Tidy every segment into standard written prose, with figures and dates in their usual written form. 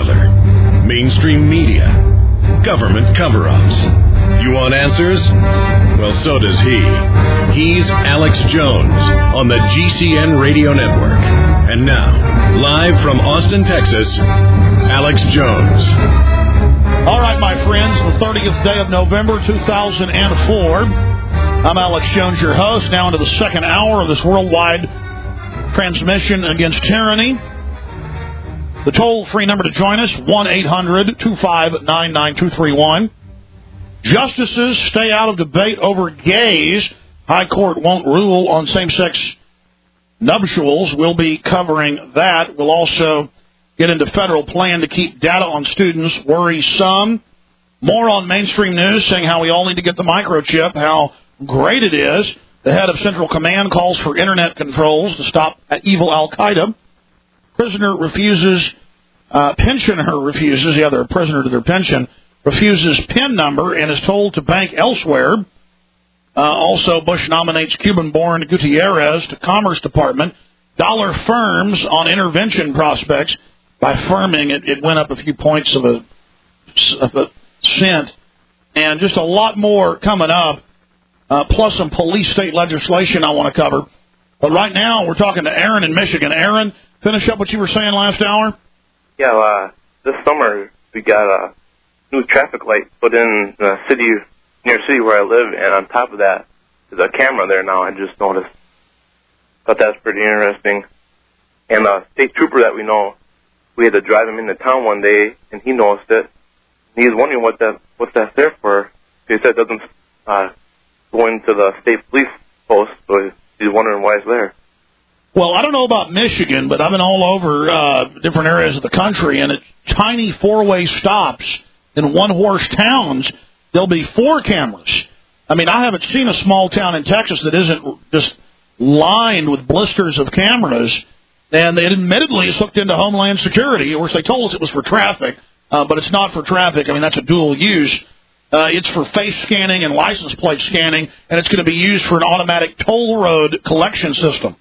other. Mainstream media. Government cover-ups. You want answers? Well, so does he. He's Alex Jones on the GCN Radio Network. And now, live from Austin, Texas, Alex Jones. All right, my friends, the 30th day of November, 2004. I'm Alex Jones, your host, now into the second hour of this worldwide transmission against tyranny. The toll-free number to join us, 1-800-259-9231. Justices stay out of debate over gays. High Court won't rule on same-sex nuptials. We'll be covering that. We'll also get into federal plan to keep data on students worrisome. More on mainstream news saying how we all need to get the microchip, how great it is. The head of Central Command calls for internet controls to stop evil Al-Qaeda. Pensioner refuses, they're a prisoner to their pension, refuses PIN number and is told to bank elsewhere. Also, Bush nominates Cuban-born Gutierrez to Commerce Department. Dollar firms on intervention prospects. By firming, it went up a few points of a cent. And just a lot more coming up, plus some police state legislation I want to cover. But right now, we're talking to Aaron in Michigan. Aaron, finish up what you were saying last hour? Yeah, this summer we got a new traffic light put in the city, near the city where I live, and on top of that is a camera there now, I just noticed. Thought that's pretty interesting. And the state trooper that we know, we had to drive him into town one day, and he noticed it. And he's wondering what's that there for. He said it doesn't go into the state police post, so he's wondering why it's there. Well, I don't know about Michigan, but I've been all over different areas of the country, and at tiny four-way stops in one-horse towns, there'll be 4 cameras. I mean, I haven't seen a small town in Texas that isn't just lined with blisters of cameras, and it admittedly is hooked into Homeland Security. Of course, they told us it was for traffic, but it's not for traffic. I mean, that's a dual use. It's for face scanning and license plate scanning, and it's going to be used for an automatic toll road collection system.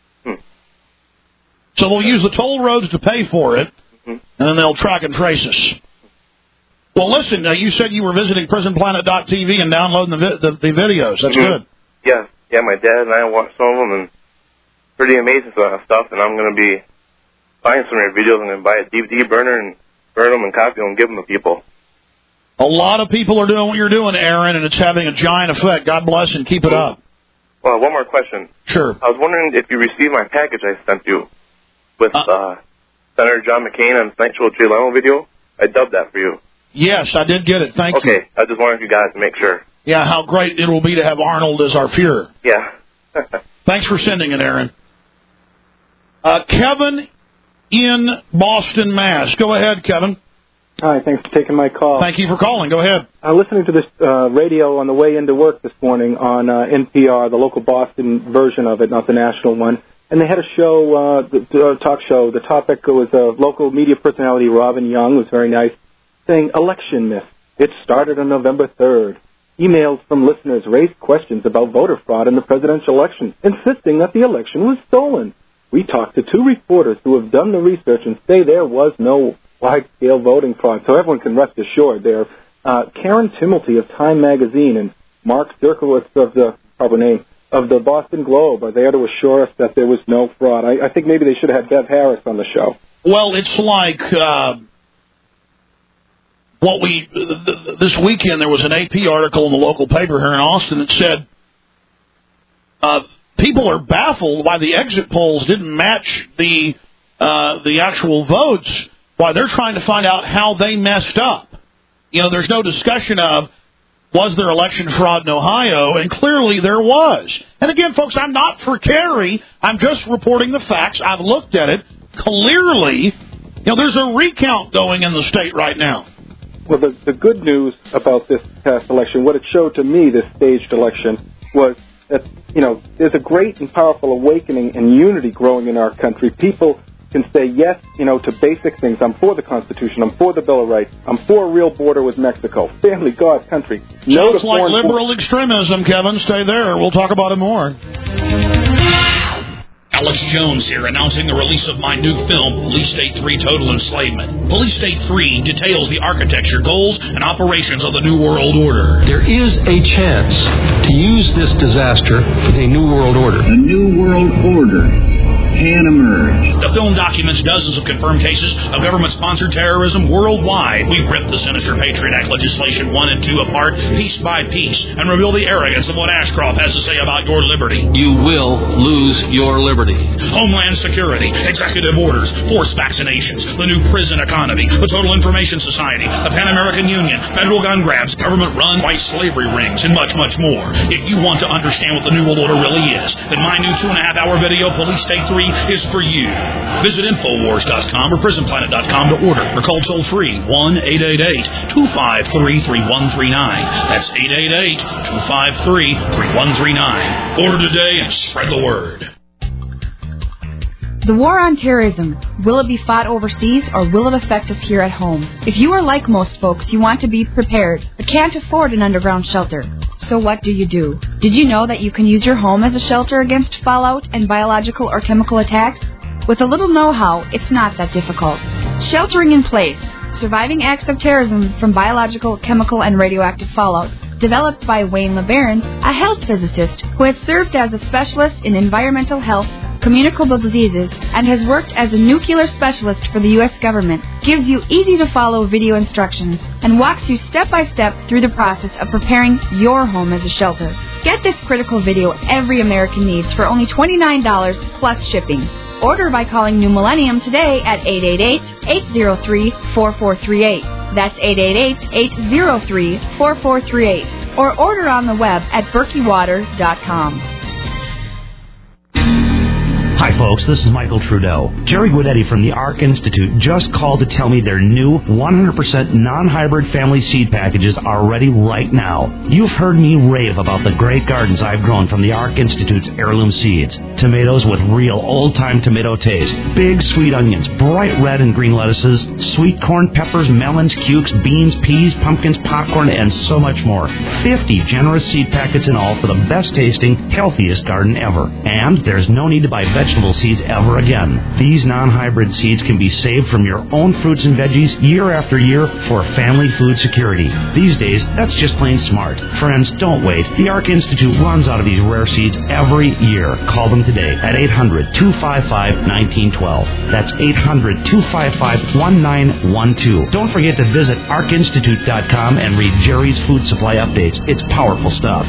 So they'll use the toll roads to pay for it, and then they'll track and trace us. Well, listen, you said you were visiting PrisonPlanet.tv and downloading the videos. That's good. Yeah, my dad and I watched some of them, and pretty amazing stuff, and I'm going to be buying some of your videos. I'm going to buy a DVD burner and burn them and copy them and give them to people. A lot of people are doing what you're doing, Aaron, and it's having a giant effect. God bless and keep it up. Well, one more question. Sure. I was wondering if you received my package I sent you with Senator John McCain and Sanctuary Jay Leno video. I dubbed that for you. Yes, I did get it. Thank you. Okay, I just wanted you guys to make sure. Yeah, how great it will be to have Arnold as our Fuhrer. Yeah. Thanks for sending it, Aaron. Kevin in Boston, Mass. Go ahead, Kevin. Hi, thanks for taking my call. Thank you for calling. Go ahead. I'm listening to this radio on the way into work this morning on NPR, the local Boston version of it, not the national one. And they had a show, talk show. The topic was local media personality Robin Young, was very nice, saying election myth. It started on November 3rd. Emails from listeners raised questions about voter fraud in the presidential election, insisting that the election was stolen. We talked to 2 reporters who have done the research and say there was no wide-scale voting fraud, so everyone can rest assured there. Karen Timilty of Time Magazine and Mark Zerkowitz of the proper name of the Boston Globe are there to assure us that there was no fraud. I think maybe they should have had Bev Harris on the show. Well, it's like this weekend there was an AP article in the local paper here in Austin that said people are baffled why the exit polls didn't match the actual votes, why they're trying to find out how they messed up. You know, there's no discussion of was there election fraud in Ohio, and clearly there was. And again, folks, I'm not for Kerry. I'm just reporting the facts. I've looked at it. Clearly, there's a recount going in the state right now. Well, the good news about this past election, what it showed to me, this staged election, was that, there's a great and powerful awakening and unity growing in our country. People can say yes, to basic things. I'm for the Constitution. I'm for the Bill of Rights. I'm for a real border with Mexico. Family, God, country. No Sounds like liberal extremism, Kevin. Stay there. We'll talk about it more. Alex Jones here, announcing the release of my new film, Police State 3 Total Enslavement. Police State 3 details the architecture, goals, and operations of the New World Order. There is a chance to use this disaster for the New World Order. The New World Order can emerge. The film documents dozens of confirmed cases of government-sponsored terrorism worldwide. We rip the sinister Patriot Act legislation 1 and 2 apart, piece by piece, and reveal the arrogance of what Ashcroft has to say about your liberty. You will lose your liberty. Homeland Security, executive orders, forced vaccinations, the new prison economy, the Total Information Society, the Pan American Union, federal gun grabs, government-run white slavery rings, and much, much more. If you want to understand what the New World Order really is, then my new 2.5-hour video, Police State 3, is for you. Visit Infowars.com or PrisonPlanet.com to order or call toll-free 1-888-253-3139. That's 888-253-3139. Order today and spread the word. The war on terrorism, will it be fought overseas or will it affect us here at home? If you are like most folks, you want to be prepared, but can't afford an underground shelter. So what do? Did you know that you can use your home as a shelter against fallout and biological or chemical attacks? With a little know-how, it's not that difficult. Sheltering in place, surviving acts of terrorism from biological, chemical, and radioactive fallout. Developed by Wayne LeBaron, a health physicist who has served as a specialist in environmental health, communicable diseases, and has worked as a nuclear specialist for the U.S. government, gives you easy-to-follow video instructions and walks you step-by-step through the process of preparing your home as a shelter. Get this critical video every American needs for only $29 plus shipping. Order by calling New Millennium today at 888-803-4438. That's 888-803-4438. Or order on the web at berkeywater.com. Hi, folks. This is Michael Trudeau. Jerry Guidetti from the ARC Institute just called to tell me their new 100% non-hybrid family seed packages are ready right now. You've heard me rave about the great gardens I've grown from the ARC Institute's heirloom seeds. Tomatoes with real old-time tomato taste. Big sweet onions, bright red and green lettuces, sweet corn, peppers, melons, cukes, beans, peas, pumpkins, popcorn, and so much more. 50 generous seed packets in all for the best-tasting, healthiest garden ever. And there's no need to buy vegetable seeds ever again. These non-hybrid seeds can be saved from your own fruits and veggies year after year for family food security. These days, that's just plain smart. Friends, don't wait. The ARC Institute runs out of these rare seeds every year. Call them today at 800-255-1912. That's 800-255-1912. Don't forget to visit arcinstitute.com and read Jerry's food supply updates. It's powerful stuff.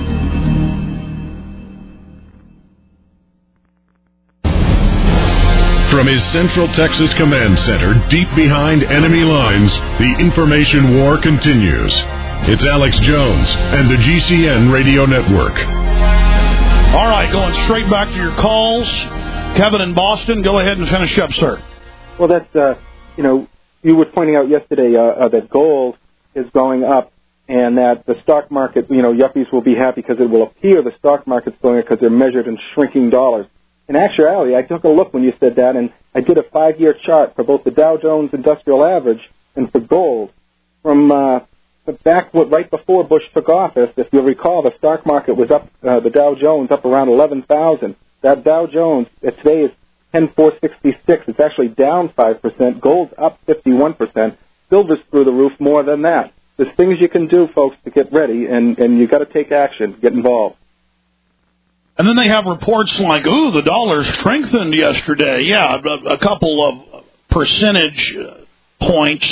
From his Central Texas Command Center, deep behind enemy lines, the information war continues. It's Alex Jones and the GCN Radio Network. All right, going straight back to your calls. Kevin in Boston, go ahead and finish up, sir. Well, that's, you were pointing out yesterday that gold is going up and that the stock market, yuppies will be happy because it will appear the stock market's going up because they're measured in shrinking dollars. In actuality, I took a look when you said that, and I did a 5-year chart for both the Dow Jones Industrial Average and for gold. From right before Bush took office, if you'll recall, the stock market was up, the Dow Jones up around 11,000. That Dow Jones today is 10,466. It's actually down 5%. Gold's up 51%. Silver's through the roof more than that. There's things you can do, folks, to get ready, and you got to take action, get involved. And then they have reports like, the dollar strengthened yesterday. Yeah, a couple of percentage points.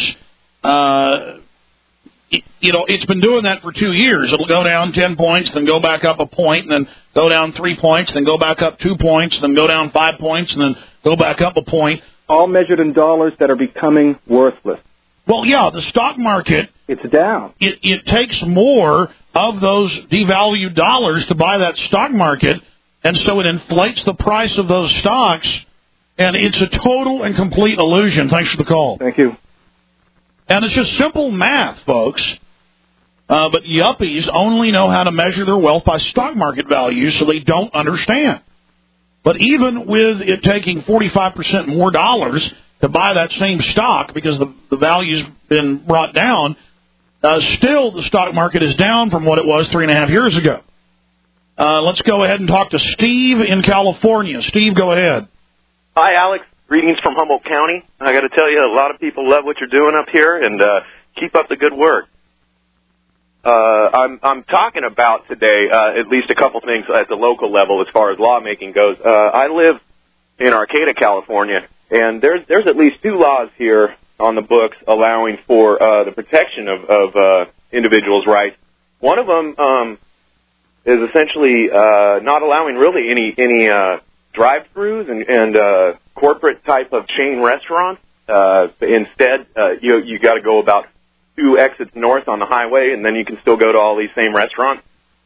It's been doing that for 2 years. It'll go down 10 points, then go back up a point, and then go down 3 points, then go back up 2 points, then go down 5 points, and then go back up a point. All measured in dollars that are becoming worthless. Well, yeah, the stock market, it's down. It takes more of those devalued dollars to buy that stock market, and so it inflates the price of those stocks, and it's a total and complete illusion. Thanks for the call. Thank you. And it's just simple math, folks. But yuppies only know how to measure their wealth by stock market values, so they don't understand. But even with it taking 45% more dollars to buy that same stock because the value's been brought down, still the stock market is down from what it was 3.5 years ago. Let's go ahead and talk to Steve in California. Steve, go ahead. Hi, Alex. Greetings from Humboldt County. I got to tell you, a lot of people love what you're doing up here, and keep up the good work. I'm talking about today at least a couple things at the local level as far as lawmaking goes. I live in Arcata, California, and there's at least 2 laws here on the books allowing for the protection of individuals' rights. One of them is essentially not allowing really any drive-thrus and corporate type of chain restaurants. Instead, you got to go about 2 exits north on the highway, and then you can still go to all these same restaurants.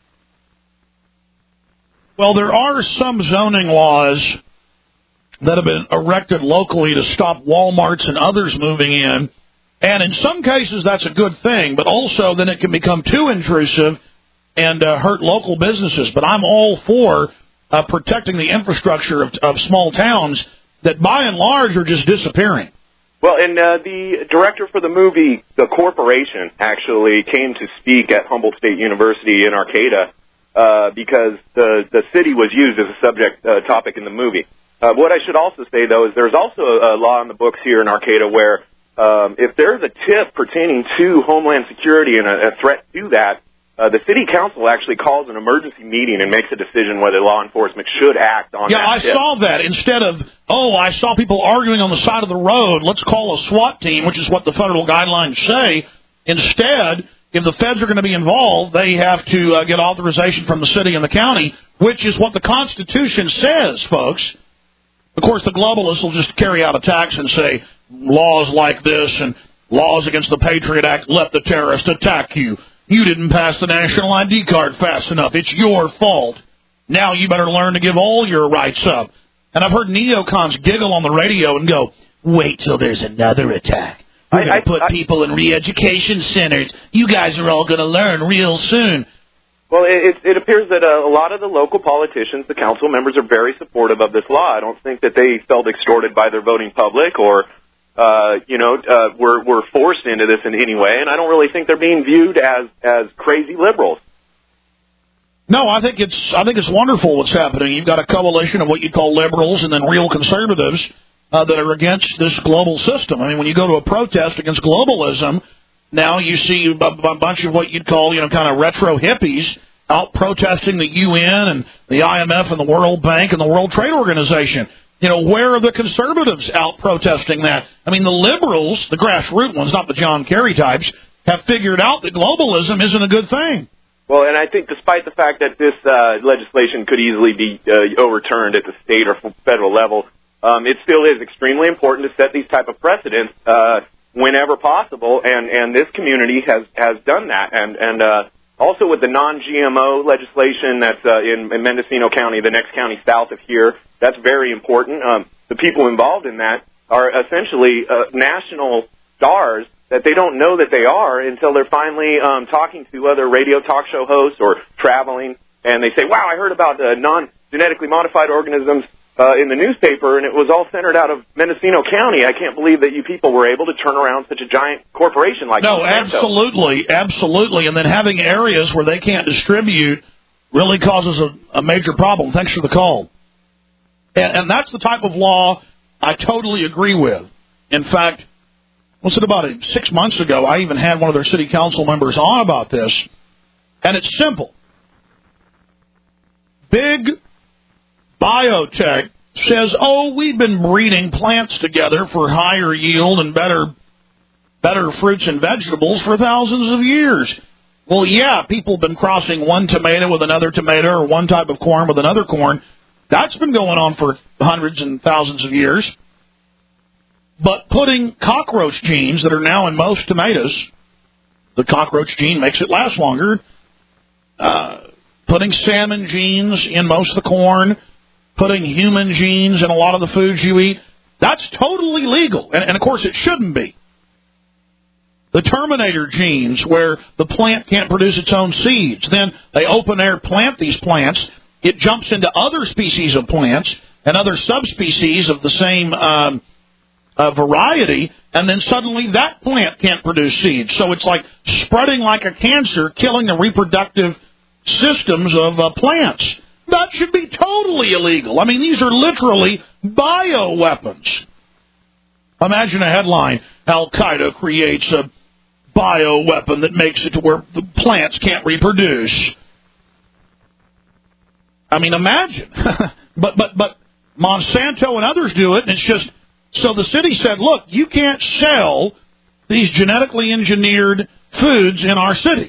Well, there are some zoning laws that have been erected locally to stop Walmarts and others moving in, and in some cases that's a good thing, but also then it can become too intrusive and hurt local businesses. But I'm all for protecting the infrastructure of small towns that by and large are just disappearing. Well, and the director for the movie The Corporation actually came to speak at Humboldt State University in Arcata because the city was used as a subject topic in the movie. What I should also say, though, is there's also a law in the books here in Arcata where if there's a tip pertaining to Homeland Security and a threat to that, the city council actually calls an emergency meeting and makes a decision whether law enforcement should act on that tip. Yeah, I saw that. Instead of, I saw people arguing on the side of the road, let's call a SWAT team, which is what the federal guidelines say. Instead, if the feds are going to be involved, they have to get authorization from the city and the county, which is what the Constitution says, folks. Of course, the globalists will just carry out attacks and say, laws like this and laws against the Patriot Act, let the terrorist attack you. You didn't pass the national ID card fast enough. It's your fault. Now you better learn to give all your rights up. And I've heard neocons giggle on the radio and go, wait till there's another attack. We're going to put people in re-education centers. You guys are all going to learn real soon. Well, it appears that a lot of the local politicians, the council members, are very supportive of this law. I don't think that they felt extorted by their voting public or were forced into this in any way, and I don't really think they're being viewed as crazy liberals. No, I think it's wonderful what's happening. You've got a coalition of what you'd call liberals and then real conservatives that are against this global system. I mean, when you go to a protest against globalism, now you see a bunch of what you'd call, kind of retro hippies out protesting the UN and the IMF and the World Bank and the World Trade Organization. Where are the conservatives out protesting that? I mean, the liberals, the grassroots ones, not the John Kerry types, have figured out that globalism isn't a good thing. Well, and I think despite the fact that this legislation could easily be overturned at the state or federal level, it still is extremely important to set these type of precedents whenever possible, and this community has done that. And also with the non-GMO legislation that's in Mendocino County, the next county south of here, that's very important. The people involved in that are essentially national stars that they don't know that they are until they're finally talking to other radio talk show hosts or traveling, and they say, wow, I heard about non-genetically modified organisms in the newspaper, and it was all centered out of Mendocino County. I can't believe that you people were able to turn around such a giant corporation like No, Monsanto. Absolutely. And then having areas where they can't distribute really causes a major problem. Thanks for the call. And that's the type of law I totally agree with. In fact, about 6 months ago, I even had one of their city council members on about this, and it's simple. Big biotech says, we've been breeding plants together for higher yield and better fruits and vegetables for thousands of years. Well, yeah, people have been crossing one tomato with another tomato or one type of corn with another corn. That's been going on for hundreds and thousands of years. But putting cockroach genes that are now in most tomatoes, the cockroach gene makes it last longer. Putting salmon genes in most of the corn, putting human genes in a lot of the foods you eat, that's totally legal. And of course, it shouldn't be. The Terminator genes, where the plant can't produce its own seeds. Then they open air plant these plants. It jumps into other species of plants and other subspecies of the same variety, and then suddenly that plant can't produce seeds. So it's like spreading like a cancer, killing the reproductive systems of plants. That should be totally illegal. I mean, these are literally bioweapons. Imagine a headline, Al-Qaeda creates a bioweapon that makes it to where the plants can't reproduce. I mean, imagine. But Monsanto and others do it, and it's just... So the city said, look, you can't sell these genetically engineered foods in our city.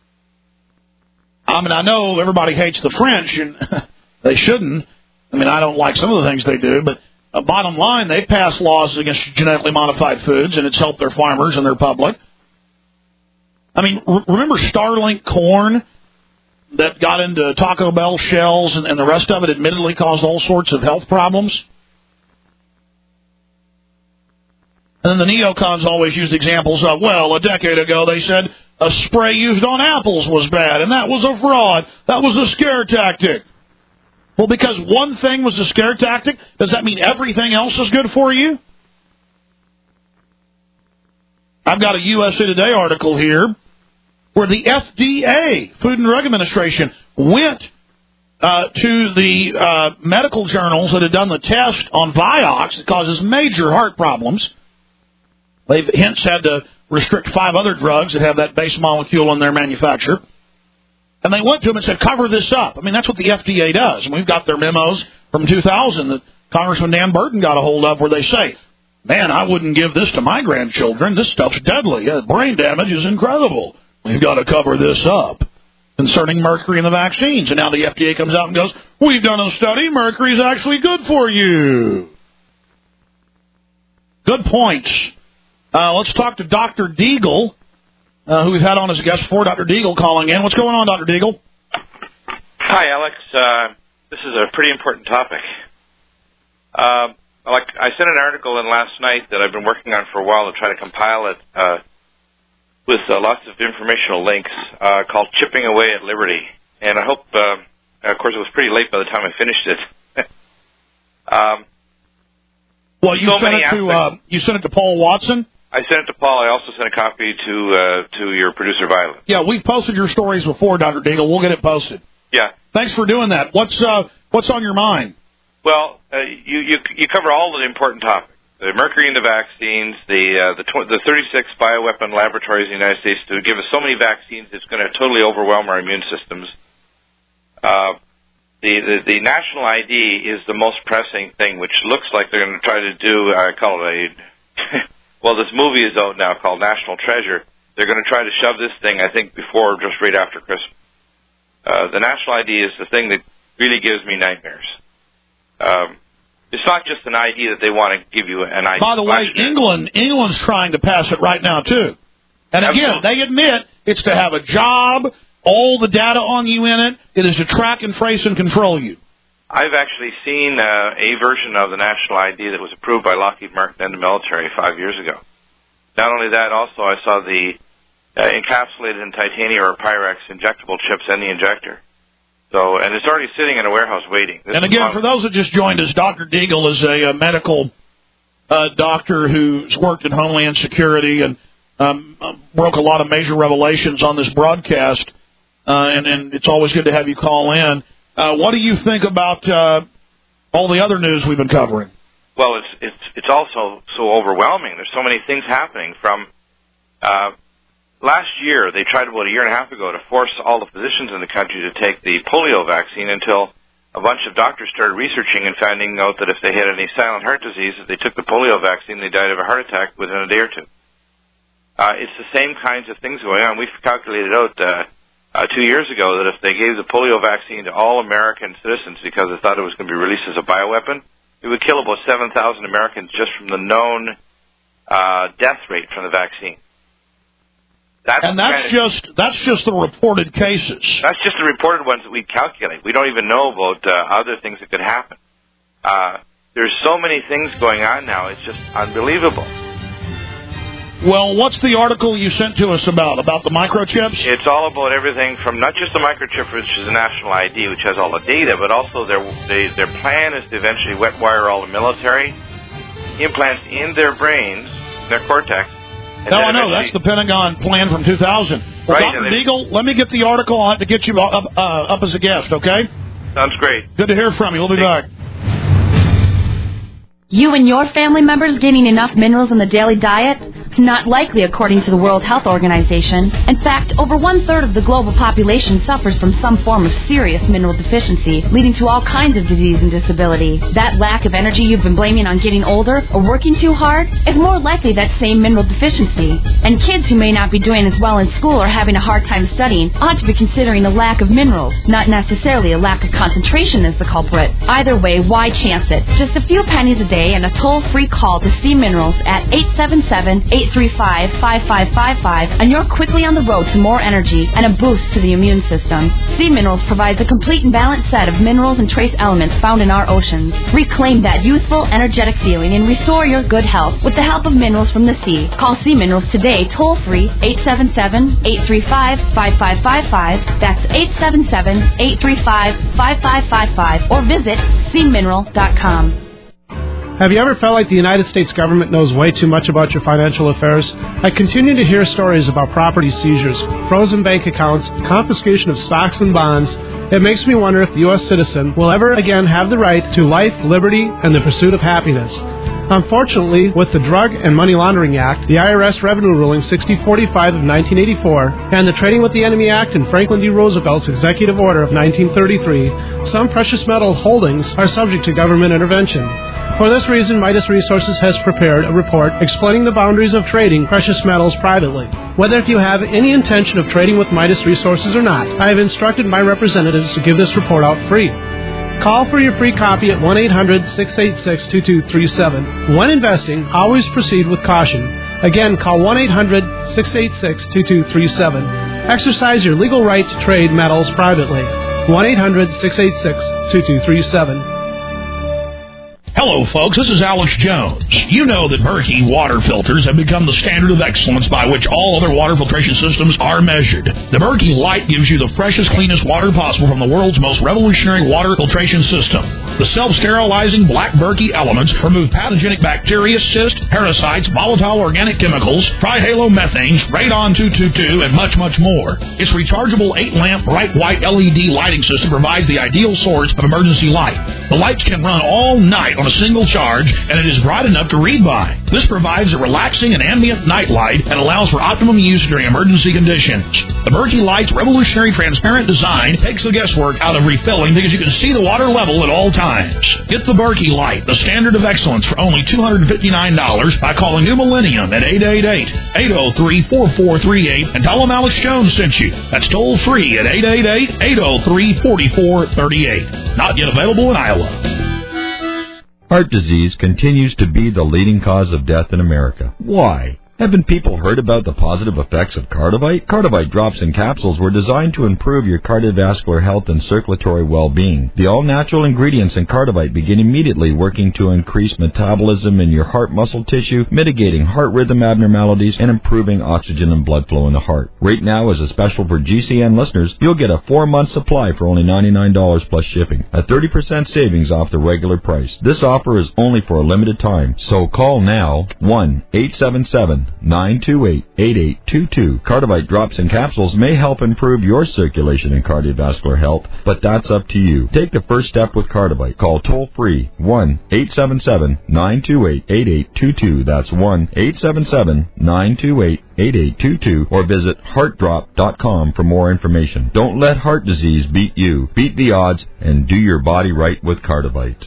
I mean, I know everybody hates the French, and they shouldn't. I mean, I don't like some of the things they do, but bottom line, they pass laws against genetically modified foods, and it's helped their farmers and their public. I mean, remember Starlink corn that got into Taco Bell shells, and the rest of it admittedly caused all sorts of health problems? And then the neocons always use examples of, well, a decade ago they said a spray used on apples was bad, and that was a fraud. That was a scare tactic. Well, because one thing was a scare tactic, does that mean everything else is good for you? I've got a USA Today article here where the FDA, Food and Drug Administration, went to the medical journals that had done the test on Vioxx that causes major heart problems. They've hence had to restrict 5 other drugs that have that base molecule in their manufacture. And they went to them and said, cover this up. I mean, that's what the FDA does. And we've got their memos from 2000 that Congressman Dan Burton got a hold of where they say, man, I wouldn't give this to my grandchildren. This stuff's deadly. Brain damage is incredible. We've got to cover this up concerning mercury in the vaccines. And now the FDA comes out and goes, we've done a study. Mercury's actually good for you. Good points. Let's talk to Dr. Deagle, who we've had on as a guest before. Dr. Deagle calling in. What's going on, Dr. Deagle? Hi, Alex. This is a pretty important topic. I sent an article in last night that I've been working on for a while to try to compile it with lots of informational links called Chipping Away at Liberty. And I hope, of course, it was pretty late by the time I finished it. Well, you sent it to Paul Watson? I sent it to Paul. I also sent a copy to your producer, Violet. Yeah, we've posted your stories before, Dr. Deagle. We'll get it posted. Yeah. Thanks for doing that. What's on your mind? Well, you cover all the important topics. The mercury in the vaccines, the 36 bioweapon laboratories in the United States to give us so many vaccines, it's going to totally overwhelm our immune systems. The national ID is the most pressing thing, which looks like they're going to try to do, I call it well, this movie is out now called National Treasure. They're going to try to shove this thing, I think, before or just right after Christmas. The national ID is the thing that really gives me nightmares. It's not just an ID that they want to give you an ID. By the way, England's trying to pass it right now, too. And again, they admit it's to have a job, all the data on you in it. It is to track and trace and control you. I've actually seen a version of the national ID that was approved by Lockheed Martin and the military 5 years ago. Not only that, also I saw the encapsulated in titanium or Pyrex injectable chips and the injector. So, and it's already sitting in a warehouse waiting. And again, for those that just joined us, Dr. Deagle is a medical doctor who's worked in Homeland Security and broke a lot of major revelations on this broadcast. And it's always good to have you call in. What do you think about all the other news we've been covering? Well, it's also so overwhelming. There's so many things happening. From last year, they tried about a year and a half ago to force all the physicians in the country to take the polio vaccine until a bunch of doctors started researching and finding out that if they had any silent heart disease, if they took the polio vaccine, they died of a heart attack within a day or two. It's the same kinds of things going on. We've calculated out 2 years ago that if they gave the polio vaccine to all American citizens because they thought it was going to be released as a bioweapon, it would kill about 7,000 Americans just from the known death rate from the vaccine. That's just the reported cases. That's just the reported ones that we calculate. We don't even know about other things that could happen. There's so many things going on now. It's just unbelievable. Well, what's the article you sent to us about the microchips? It's all about everything from not just the microchip, which is a national ID, which has all the data, but also their plan is to eventually wet wire all the military implants in their brains, their cortex. No, I know. That's the Pentagon plan from 2000. Well, right, Dr. Deagle, let me get the article. I'll have to get you up as a guest, okay? Sounds great. Good to hear from you. We'll be back. You and your family members getting enough minerals in the daily diet? Not likely, according to the World Health Organization. In fact, over 1/3 of the global population suffers from some form of serious mineral deficiency, leading to all kinds of disease and disability. That lack of energy you've been blaming on getting older or working too hard is more likely that same mineral deficiency. And kids who may not be doing as well in school or having a hard time studying ought to be considering a lack of minerals, not necessarily a lack of concentration as the culprit. Either way, why chance it? Just a few pennies a day and a toll-free call to C Minerals at 877-835-5555, and you're quickly on the road to more energy and a boost to the immune system. C Minerals provides a complete and balanced set of minerals and trace elements found in our oceans. Reclaim that youthful, energetic feeling and restore your good health with the help of minerals from the sea. Call C Minerals today, toll-free, 877-835-5555. That's 877-835-5555, or visit cmineral.com. Have you ever felt like the United States government knows way too much about your financial affairs? I continue to hear stories about property seizures, frozen bank accounts, confiscation of stocks and bonds. It makes me wonder if the U.S. citizen will ever again have the right to life, liberty, and the pursuit of happiness. Unfortunately, with the Drug and Money Laundering Act, the IRS Revenue Ruling 6045 of 1984, and the Trading with the Enemy Act and Franklin D. Roosevelt's Executive Order of 1933, some precious metal holdings are subject to government intervention. For this reason, Midas Resources has prepared a report explaining the boundaries of trading precious metals privately. Whether if you have any intention of trading with Midas Resources or not, I have instructed my representatives to give this report out free. Call for your free copy at 1-800-686-2237. When investing, always proceed with caution. Again, call 1-800-686-2237. Exercise your legal right to trade metals privately. 1-800-686-2237. Hello, folks. This is Alex Jones. You know that Berkey water filters have become the standard of excellence by which all other water filtration systems are measured. The Berkey Light gives you the freshest, cleanest water possible from the world's most revolutionary water filtration system. The self-sterilizing black Berkey elements remove pathogenic bacteria, cysts, parasites, volatile organic chemicals, trihalomethanes, radon 222, and much, much more. Its rechargeable 8-lamp bright white LED lighting system provides the ideal source of emergency light. The lights can run all night on a single charge, and it is bright enough to read by. This provides a relaxing and ambient night light and allows for optimum use during emergency conditions. The Berkey Light's revolutionary transparent design takes the guesswork out of refilling because you can see the water level at all times. Get the Berkey Light, the standard of excellence, for only $259 by calling New Millennium at 888-803-4438 and tell them Alex Jones sent you. That's toll free at 888-803-4438. Not yet available in Iowa. Heart disease continues to be the leading cause of death in America. Why? Haven't people heard about the positive effects of Cardivite? Cardivite drops and capsules were designed to improve your cardiovascular health and circulatory well-being. The all-natural ingredients in Cardivite begin immediately working to increase metabolism in your heart muscle tissue, mitigating heart rhythm abnormalities, and improving oxygen and blood flow in the heart. Right now, as a special for GCN listeners, you'll get a 4-month supply for only $99 plus shipping, a 30% savings off the regular price. This offer is only for a limited time, so call now, 1-877-928-8822. Cardivite drops and capsules may help improve your circulation and cardiovascular health, but that's up to you. Take the first step with Cardivite. Call toll-free 1-877-928-8822. That's 1-877-928-8822, or visit heartdrop.com for more information. Don't let heart disease beat you. Beat the odds and do your body right with Cardivite.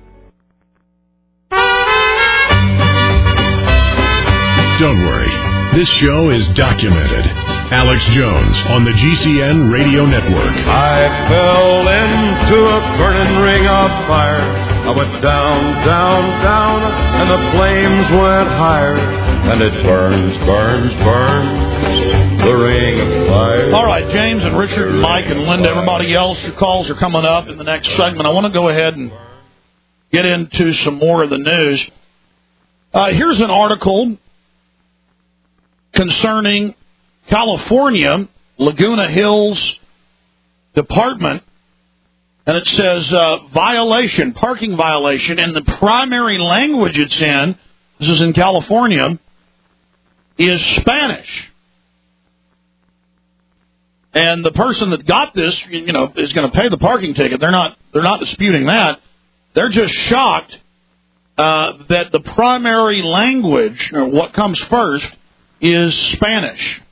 Don't worry. This show is documented. Alex Jones on the GCN Radio Network. I fell into a burning ring of fire. I went down, down, down, and the flames went higher. And it burns, burns, burns, the ring of fire. All right, James and Richard and Mike and Linda, everybody else, your calls are coming up in the next segment. I want to go ahead and get into some more of the news. Here's an article concerning California, Laguna Hills Department, and it says parking violation, and the primary language it's in, this is in California, is Spanish. And the person that got this, you know, is going to pay the parking ticket. They're not disputing that. They're just shocked that the primary language, or what comes first, is Spanish.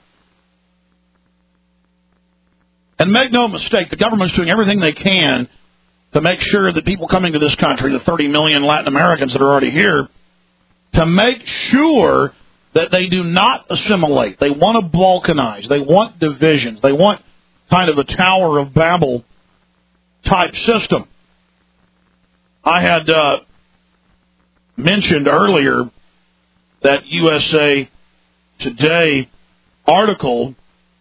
And make no mistake, the government's doing everything they can to make sure that people coming to this country, the 30 million Latin Americans that are already here, to make sure that they do not assimilate. They want to balkanize. They want divisions. They want kind of a Tower of Babel type system. I had mentioned earlier that USA Today article.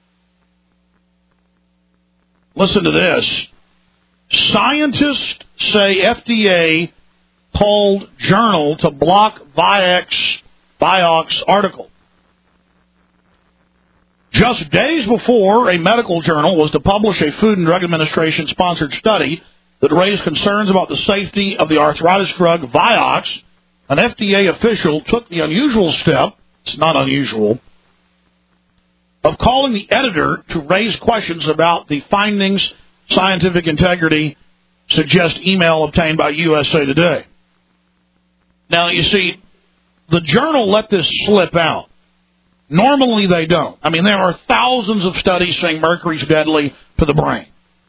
Listen to this. Scientists say FDA told Journal to block Vioxx article. Just days before a medical journal was to publish a Food and Drug Administration sponsored study that raised concerns about the safety of the arthritis drug Vioxx, an FDA official took the unusual step, it's not unusual, of calling the editor to raise questions about the findings, scientific integrity, suggest email obtained by USA Today. Now, you see, the journal let this slip out. Normally they don't. I mean, there are thousands of studies saying mercury's deadly to the brain.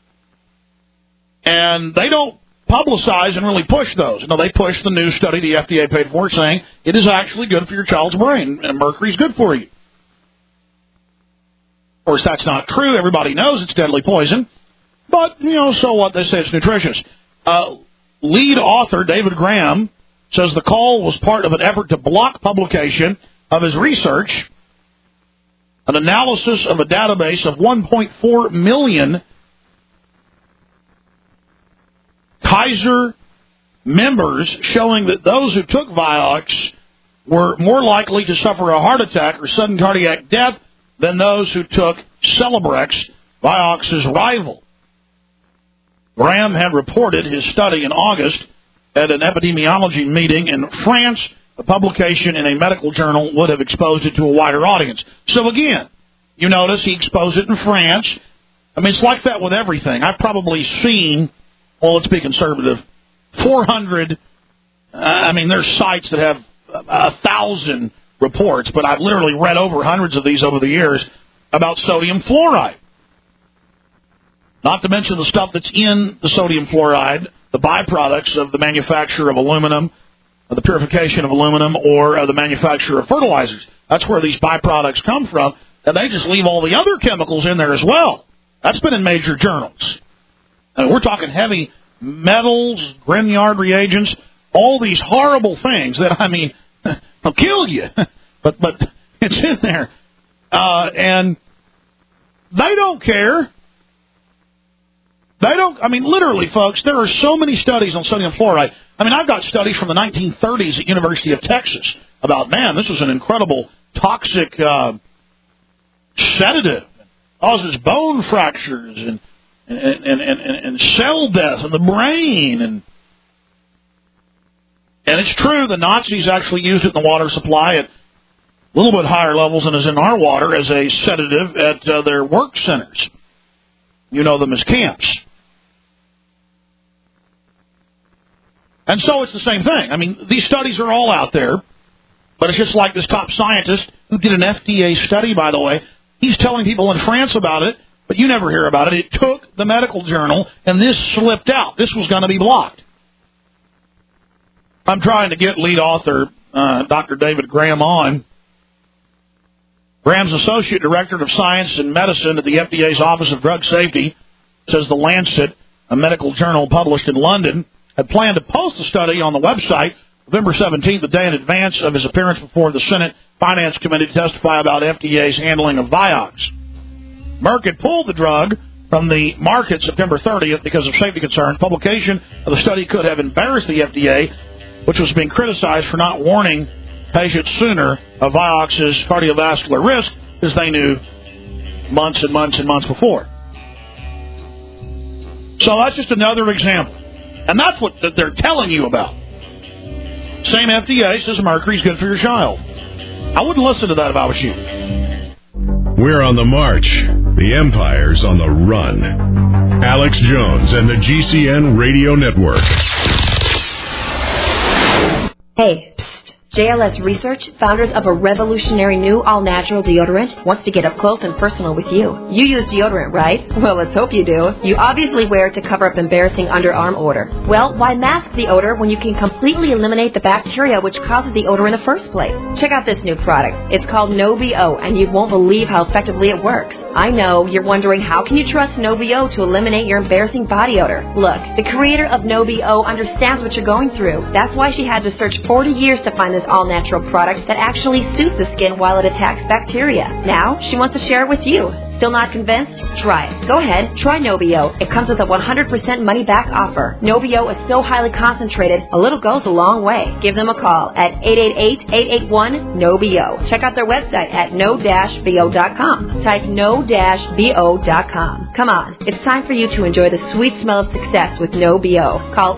And they don't publicize and really push those. You know, they push the new study the FDA paid for saying it is actually good for your child's brain, and mercury's good for you. Of course, that's not true. Everybody knows it's deadly poison. But, you know, so what? They say it's nutritious. Lead author David Graham says the call was part of an effort to block publication of his research, an analysis of a database of 1.4 million Kaiser members showing that those who took Vioxx were more likely to suffer a heart attack or sudden cardiac death than those who took Celebrex, Vioxx's rival. Graham had reported his study in August at an epidemiology meeting in France. A publication in a medical journal would have exposed it to a wider audience. So again, you notice he exposed it in France. I mean, it's like that with everything. I've probably seen, well, let's be conservative, 400, there's sites that have 1,000 reports, but I've literally read over hundreds of these over the years about sodium fluoride. Not to mention the stuff that's in the sodium fluoride, the byproducts of the manufacture of aluminum, of the purification of aluminum, or the manufacture of fertilizers. That's where these byproducts come from, and they just leave all the other chemicals in there as well. That's been in major journals. And we're talking heavy metals, Grignard reagents, all these horrible things that, will kill you. But it's in there. And they don't care. Literally, folks, there are so many studies on sodium fluoride. I've got studies from the 1930s at University of Texas about, this was an incredible toxic sedative. Causes bone fractures and cell death in the brain. And it's true, the Nazis actually used it in the water supply at a little bit higher levels than is in our water as a sedative at their work centers. You know them as camps. And so it's the same thing. These studies are all out there, but it's just like this top scientist who did an FDA study, by the way. He's telling people in France about it, but you never hear about it. It took the medical journal, and this slipped out. This was going to be blocked. I'm trying to get lead author Dr. David Graham on. Graham's Associate Director of Science and Medicine at the FDA's Office of Drug Safety, says the Lancet, a medical journal published in London, had planned to post the study on the website November 17th, the day in advance of his appearance before the Senate Finance Committee to testify about FDA's handling of Vioxx. Merck had pulled the drug from the market September 30th because of safety concerns. Publication of the study could have embarrassed the FDA, which was being criticized for not warning patients sooner of Vioxx's cardiovascular risk, as they knew months and months and months before. So that's just another example. And that's what they're telling you about. Same FDA says mercury's good for your child. I wouldn't listen to that if I was you. We're on the march. The The Empire's on the run. Alex Jones and the GCN Radio Network. Hey, psst. JLS Research, founders of a revolutionary new all-natural deodorant, wants to get up close and personal with you. You use deodorant, right? Well, let's hope you do. You obviously wear it to cover up embarrassing underarm odor. Well, why mask the odor when you can completely eliminate the bacteria which causes the odor in the first place? Check out this new product. It's called NoBO, and you won't believe how effectively it works. I know, you're wondering how can you trust NoBO to eliminate your embarrassing body odor? Look, the creator of NoBO understands what you're going through. That's why she had to search 40 years to find this all-natural product that actually soothes the skin while it attacks bacteria. Now, she wants to share it with you. Still not convinced? Try it. Go ahead, try NoBO. It comes with a 100% money-back offer. NoBO is so highly concentrated, a little goes a long way. Give them a call at 888-881-NoBO. Check out their website at no-bo.com. Type no-bo.com. Come on, it's time for you to enjoy the sweet smell of success with NoBO. Call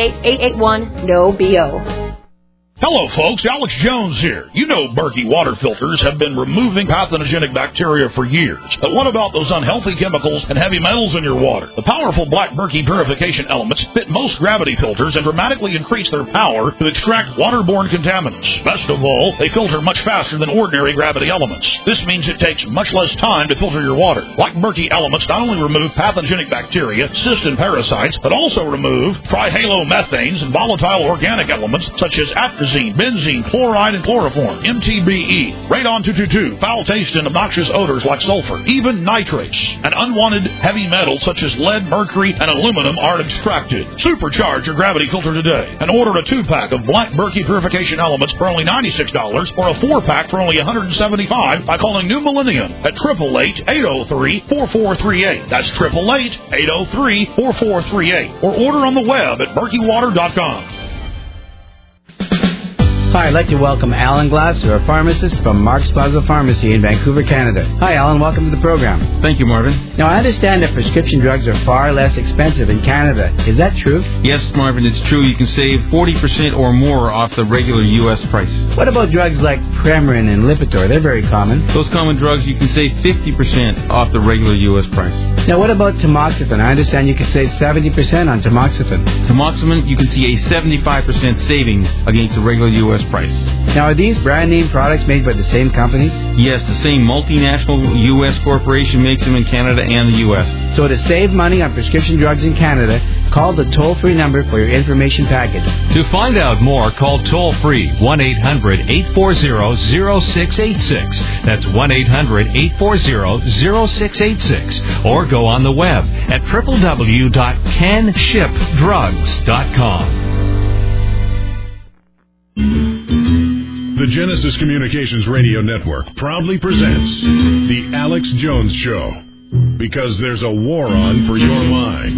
888-881-NoBO. Hello, folks. Alex Jones here. You know Berkey water filters have been removing pathogenic bacteria for years. But what about those unhealthy chemicals and heavy metals in your water? The powerful Black Berkey purification elements fit most gravity filters and dramatically increase their power to extract waterborne contaminants. Best of all, they filter much faster than ordinary gravity elements. This means it takes much less time to filter your water. Black Berkey elements not only remove pathogenic bacteria, cysts, and parasites, but also remove trihalomethanes and volatile organic elements such as atrazine, benzene, chloride, and chloroform, MTBE, radon-222, foul taste and obnoxious odors like sulfur, even nitrates, and unwanted heavy metals such as lead, mercury, and aluminum are extracted. Supercharge your gravity filter today and order a 2-pack of Black Berkey purification elements for only $96 or a 4-pack for only $175 by calling New Millennium at 888-803-4438. That's 888-803-4438. Or order on the web at berkeywater.com. Hi, I'd like to welcome Alan Glasser, a pharmacist from Mark's Plaza Pharmacy in Vancouver, Canada. Hi, Alan. Welcome to the program. Thank you, Marvin. Now, I understand that prescription drugs are far less expensive in Canada. Is that true? Yes, Marvin, it's true. You can save 40% or more off the regular U.S. price. What about drugs like Premarin and Lipitor? They're very common. Those common drugs, you can save 50% off the regular U.S. price. Now, what about tamoxifen? I understand you can save 70% on tamoxifen. Tamoxifen, you can see a 75% savings against the regular U.S. price. Now, are these brand name products made by the same companies? Yes, the same multinational U.S. corporation makes them in Canada and the U.S. So to save money on prescription drugs in Canada, call the toll-free number for your information package. To find out more, call toll-free 1-800-840-0686. That's 1-800-840-0686. Or go on the web at www.canshipdrugs.com. The Genesis Communications Radio Network proudly presents The Alex Jones Show, because there's a war on for your mind.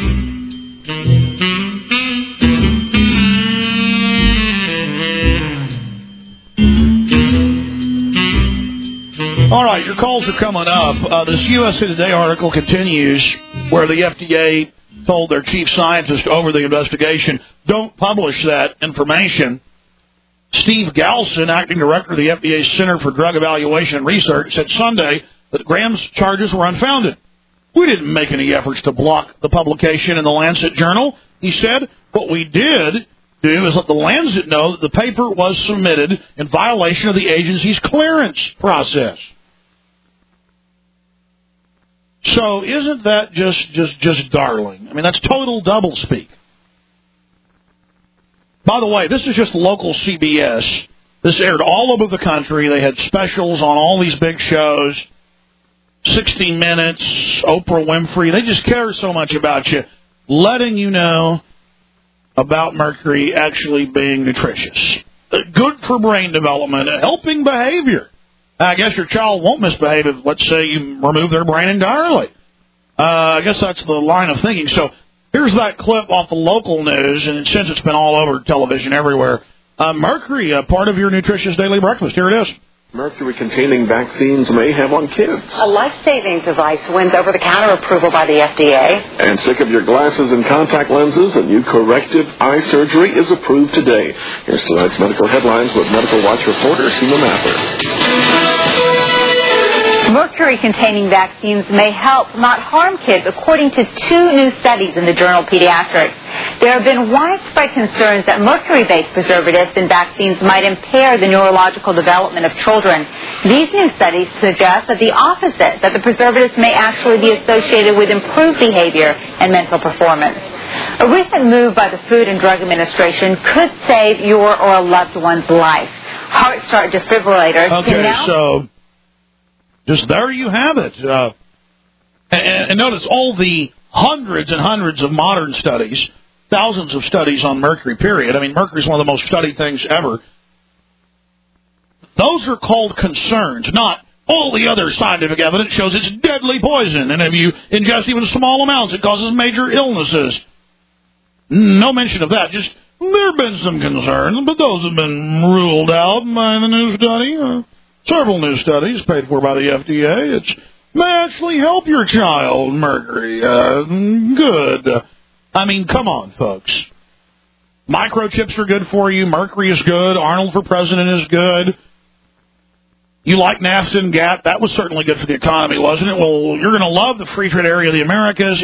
All right, your calls are coming up. This USA Today article continues where the FDA told their chief scientist over the investigation, don't publish that information. Steve Galson, acting director of the FDA's Center for Drug Evaluation and Research, said Sunday that Graham's charges were unfounded. We didn't make any efforts to block the publication in the Lancet Journal. He said, what we did do is let the Lancet know that the paper was submitted in violation of the agency's clearance process. So isn't that just darling? I mean, that's total doublespeak. By the way, this is just local CBS. This aired all over the country. They had specials on all these big shows. 60 Minutes, Oprah Winfrey. They just care so much about you, letting you know about mercury actually being nutritious. Good for brain development, helping behavior. I guess your child won't misbehave if, let's say, you remove their brain entirely. I guess that's the line of thinking. So here's that clip off the local news, and since it's been all over television everywhere, mercury, part of your nutritious daily breakfast. Here it is. Mercury-containing vaccines may have on kids. A life-saving device wins over-the-counter approval by the FDA. And sick of your glasses and contact lenses? A new corrective eye surgery is approved today. Here's tonight's medical headlines with Medical Watch reporter Seema Mather. Mercury-containing vaccines may help, not harm kids, according to 2 new studies in the journal Pediatrics. There have been widespread concerns that mercury-based preservatives in vaccines might impair the neurological development of children. These new studies suggest that the opposite, that the preservatives may actually be associated with improved behavior and mental performance. A recent move by the Food and Drug Administration could save your or a loved one's life. Heart-start defibrillators. Okay, so just there you have it. And notice all the hundreds and hundreds of modern studies, thousands of studies on mercury, period. I mean, mercury is one of the most studied things ever. Those are called concerns, not all the other scientific evidence shows it's deadly poison, and if you ingest even small amounts, it causes major illnesses. No mention of that. Just there have been some concerns, but those have been ruled out by the new study. Several new studies paid for by the FDA. It may actually help your child, mercury. Good. I mean, come on, folks. Microchips are good for you. Mercury is good. Arnold for president is good. You like NAFTA and GATT. That was certainly good for the economy, wasn't it? Well, you're going to love the free trade area of the Americas.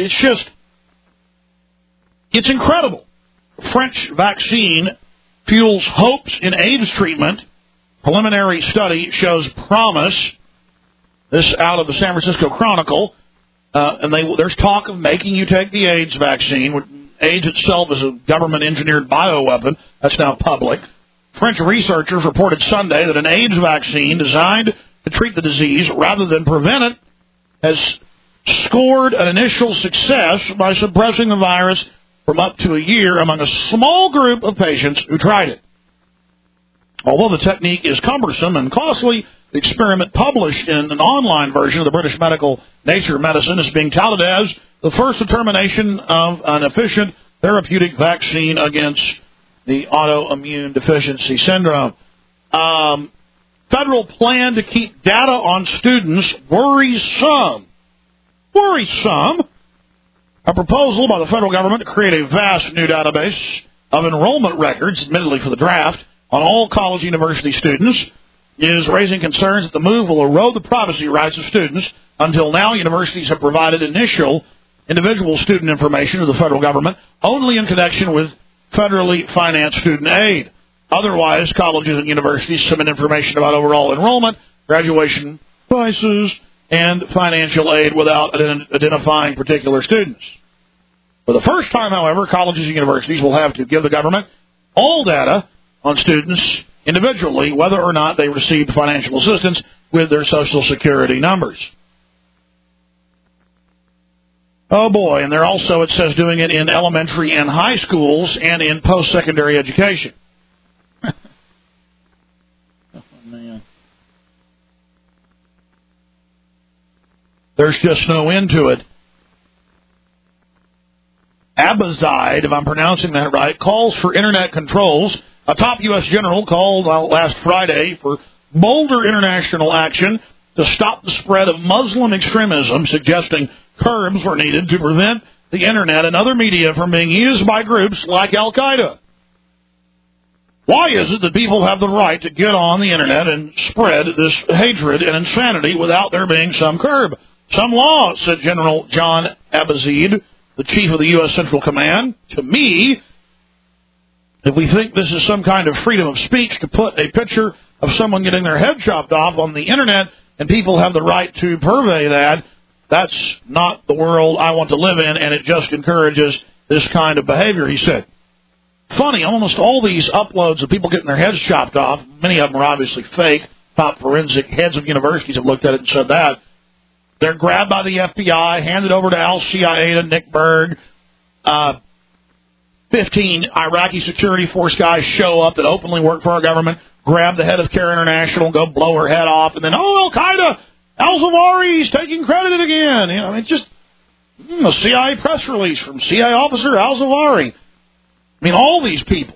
It's incredible. French vaccine fuels hopes in AIDS treatment. Preliminary study shows promise. This out of the San Francisco Chronicle. And there's talk of making you take the AIDS vaccine. AIDS itself is a government-engineered bioweapon. That's now public. French researchers reported Sunday that an AIDS vaccine designed to treat the disease rather than prevent it has scored an initial success by suppressing the virus from up to a year among a small group of patients who tried it. Although the technique is cumbersome and costly, the experiment published in an online version of the British medical Nature Medicine is being touted as the first determination of an efficient therapeutic vaccine against the autoimmune deficiency syndrome. Federal plan to keep data on students worries some. A proposal by the federal government to create a vast new database of enrollment records, admittedly for the draft, on all college university students is raising concerns that the move will erode the privacy rights of students. Until now, universities have provided initial individual student information to the federal government only in connection with federally financed student aid. Otherwise, colleges and universities submit information about overall enrollment, graduation prices, and financial aid without identifying particular students. For the first time, however, colleges and universities will have to give the government all data on students individually, whether or not they received financial assistance with their Social Security numbers. Oh, boy, and they're also, it says, doing it in elementary and high schools and in post-secondary education. Oh, man. There's just no end to it. Abazide, if I'm pronouncing that right, calls for Internet controls. A top U.S. general called last Friday for bolder international action to stop the spread of Muslim extremism, suggesting curbs were needed to prevent the Internet and other media from being used by groups like Al-Qaeda. Why is it that people have the right to get on the Internet and spread this hatred and insanity without there being some curb? Some law, said General John Abazid, the chief of the U.S. Central Command. To me, if we think this is some kind of freedom of speech to put a picture of someone getting their head chopped off on the Internet and people have the right to purvey that, that's not the world I want to live in, and it just encourages this kind of behavior, he said. Funny, almost all these uploads of people getting their heads chopped off, many of them are obviously fake. Top forensic heads of universities have looked at it and said that. They're grabbed by the FBI, handed over to al-CIA, Nick Berg. 15 Iraqi security force guys show up that openly work for our government, grab the head of CARE International, go blow her head off, and then, Al-Qaeda, Al-Zawahiri's taking credit again. You know, it's just a CIA press release from CIA officer Al-Zawahiri. I mean, all these people.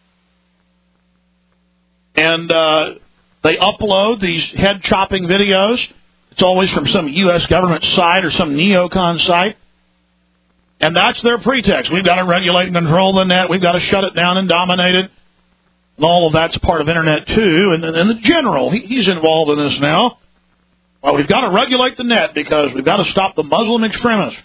And they upload these head-chopping videos. It's always from some U.S. government site or some neocon site. And that's their pretext. We've got to regulate and control the net. We've got to shut it down and dominate it. And all of that's part of Internet, too. And the general, he's involved in this now. Well, we've got to regulate the net because we've got to stop the Muslim extremists.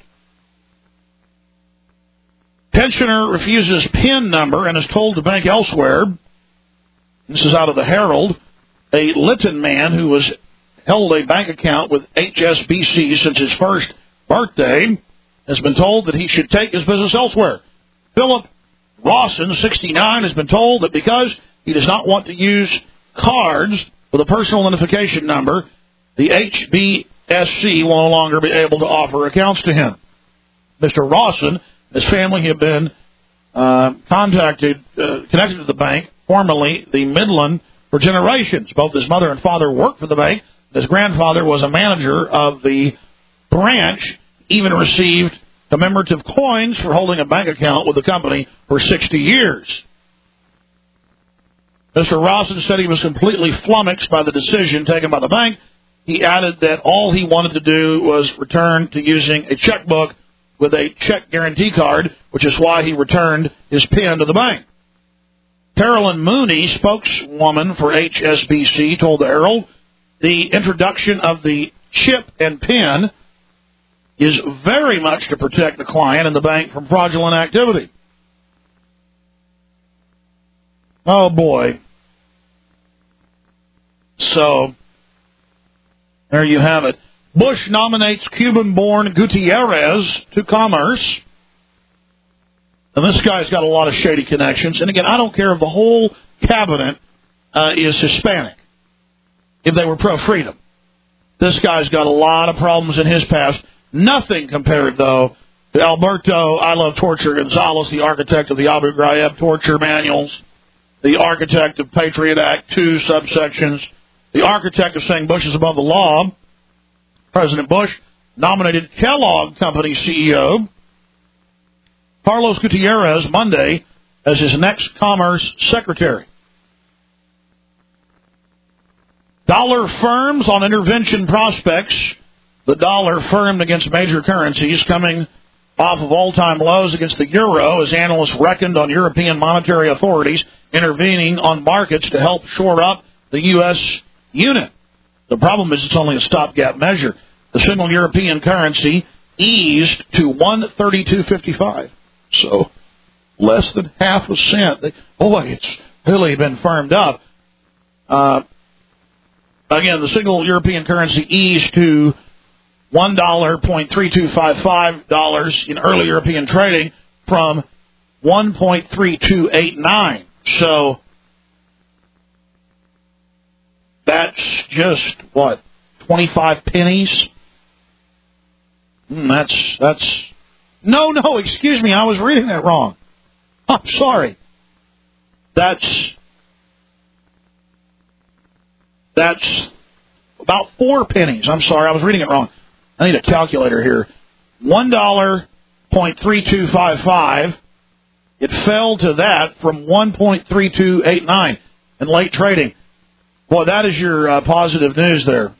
Pensioner refuses PIN number and is told to bank elsewhere. This is out of the Herald. A Lytton man who was held a bank account with HSBC since his first birthday has been told that he should take his business elsewhere. Philip Rawson, 69, has been told that because he does not want to use cards with a personal identification number, the HBSC will no longer be able to offer accounts to him. Mr. Rawson and his family have been connected to the bank, formerly the Midland, for generations. Both his mother and father worked for the bank. His grandfather was a manager of the branch, even received commemorative coins for holding a bank account with the company for 60 years. Mr. Rawson said he was completely flummoxed by the decision taken by the bank. He added that all he wanted to do was return to using a checkbook with a check guarantee card, which is why he returned his PIN to the bank. Carolyn Mooney, spokeswoman for HSBC, told the Herald the introduction of the chip and PIN is very much to protect the client and the bank from fraudulent activity. Oh, boy. So, there you have it. Bush nominates Cuban-born Gutierrez to Commerce. And this guy's got a lot of shady connections. And again, I don't care if the whole cabinet is Hispanic, if they were pro-freedom. This guy's got a lot of problems in his past. Nothing compared, though, to Alberto I Love Torture Gonzalez, the architect of the Abu Ghraib torture manuals, the architect of Patriot Act 2 subsections, the architect of saying Bush is above the law. President Bush nominated Kellogg Company CEO Carlos Gutierrez Monday as his next Commerce Secretary. Dollar firms on intervention prospects. The dollar firmed against major currencies, coming off of all-time lows against the euro as analysts reckoned on European monetary authorities intervening on markets to help shore up the U.S. unit. The problem is it's only a stopgap measure. The single European currency eased to 132.55, so less than half a cent. It's really been firmed up. Again, the single European currency eased to $1.3255 in early European trading from 1.3289. So that's just, 25 pennies? That's No, excuse me, I was reading that wrong. I'm sorry. That's about 4 pennies. I'm sorry, I was reading it wrong. I need a calculator here. $1.3255. It fell to that from 1.3289 in late trading. Boy, that is your positive news there.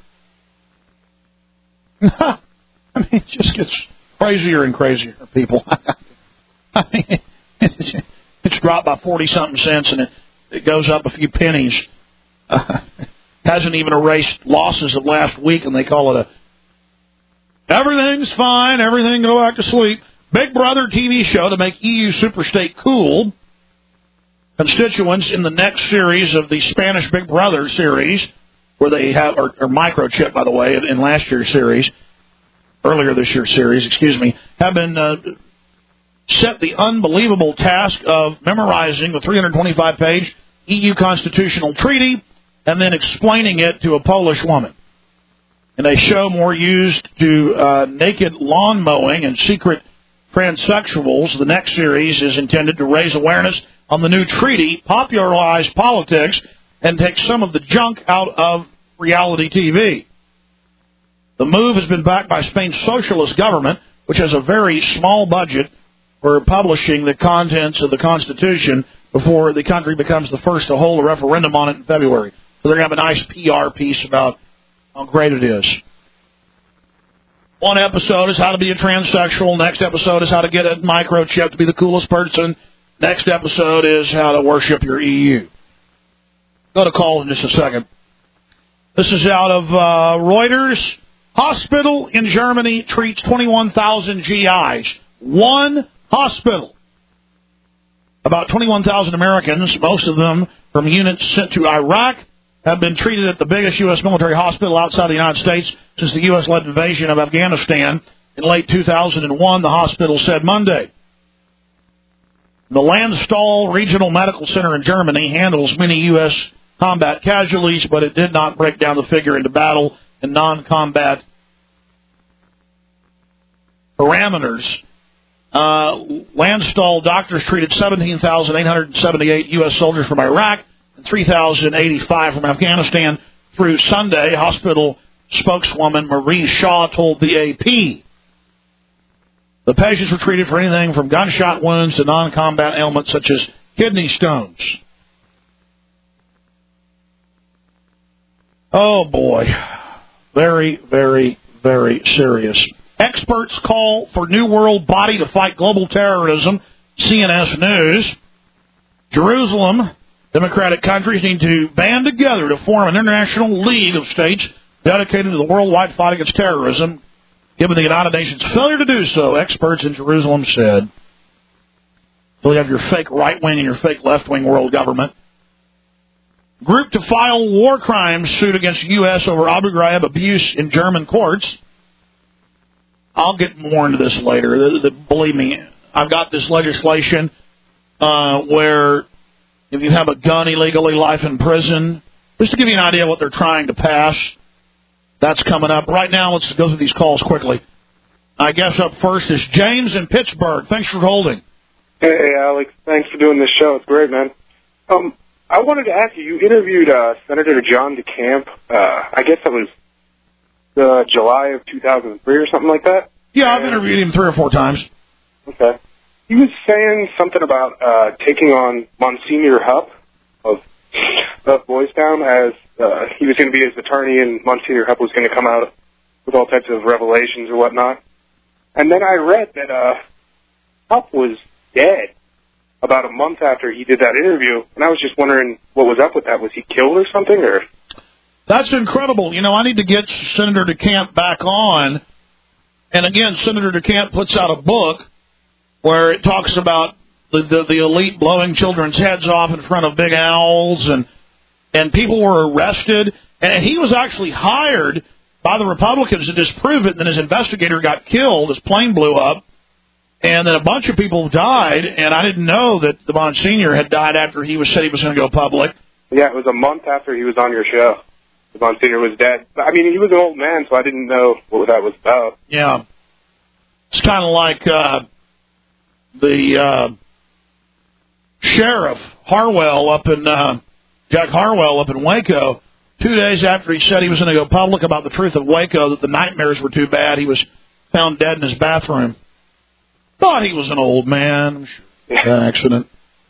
I mean, it just gets crazier and crazier, people. I mean, it's dropped by 40-something cents, and it goes up a few pennies. Hasn't even erased losses of last week, and they call it everything's fine, everything go back to sleep. Big Brother TV show to make EU superstate cool. Constituents in the next series of the Spanish Big Brother series, where they have, or Microchip, by the way, in last year's series, earlier this year's series, have been set the unbelievable task of memorizing the 325-page EU constitutional treaty and then explaining it to a Polish woman. In a show more used to naked lawn mowing and secret transsexuals, the next series is intended to raise awareness on the new treaty, popularize politics, and take some of the junk out of reality TV. The move has been backed by Spain's socialist government, which has a very small budget for publishing the contents of the Constitution before the country becomes the first to hold a referendum on it in February. So they're going to have a nice PR piece about how great it is. One episode is how to be a transsexual. Next episode is how to get a microchip to be the coolest person. Next episode is how to worship your EU. Go to call in just a second. This is out of Reuters. Hospital in Germany treats 21,000 GIs. One hospital. About 21,000 Americans, most of them from units sent to Iraq, have been treated at the biggest U.S. military hospital outside the United States since the U.S.-led invasion of Afghanistan in late 2001, the hospital said Monday. The Landstuhl Regional Medical Center in Germany handles many U.S. combat casualties, but it did not break down the figure into battle and non-combat parameters. Landstuhl doctors treated 17,878 U.S. soldiers from Iraq and 3,085 from Afghanistan through Sunday. Hospital spokeswoman Marie Shaw told the AP. The patients were treated for anything from gunshot wounds to non-combat ailments such as kidney stones. Oh, boy. Very, very, very serious. Experts call for New World Body to fight global terrorism, CNS News. Jerusalem, democratic countries need to band together to form an international league of states dedicated to the worldwide fight against terrorism. Given the United Nations' failure to do so, experts in Jerusalem said. So you have your fake right-wing and your fake left-wing world government. Group to file war crimes suit against U.S. over Abu Ghraib abuse in German courts. I'll get more into this later. Believe me, I've got this legislation where if you have a gun illegally, life in prison. Just to give you an idea of what they're trying to pass, that's coming up. Right now, let's go through these calls quickly. I guess up first is James in Pittsburgh. Thanks for holding. Hey, Alex. Thanks for doing this show. It's great, man. I wanted to ask you, you interviewed Senator John DeCamp. I guess that was July of 2003 or something like that? Yeah, I've interviewed him 3 or 4 times. Okay. He was saying something about taking on Monsignor Hupp of Boys Town as he was going to be his attorney, and Monsignor Hupp was going to come out with all types of revelations or whatnot. And then I read that Hupp was dead about a month after he did that interview, and I was just wondering what was up with that. Was he killed or something? Or That's incredible. You know, I need to get Senator DeCamp back on. And again, Senator DeCamp puts out a book where it talks about the elite blowing children's heads off in front of big owls, and people were arrested. And he was actually hired by the Republicans to disprove it, and then his investigator got killed, his plane blew up, and then a bunch of people died, and I didn't know that the Monsignor had died after he said he was going to go public. Yeah, it was a month after he was on your show. The Monsignor was dead. I mean, he was an old man, so I didn't know what that was about. Yeah. It's kind of like the sheriff, Harwell, Jack Harwell up in Waco. 2 days after he said he was going to go public about the truth of Waco, that the nightmares were too bad, he was found dead in his bathroom. Thought he was an old man. I'm sure an accident.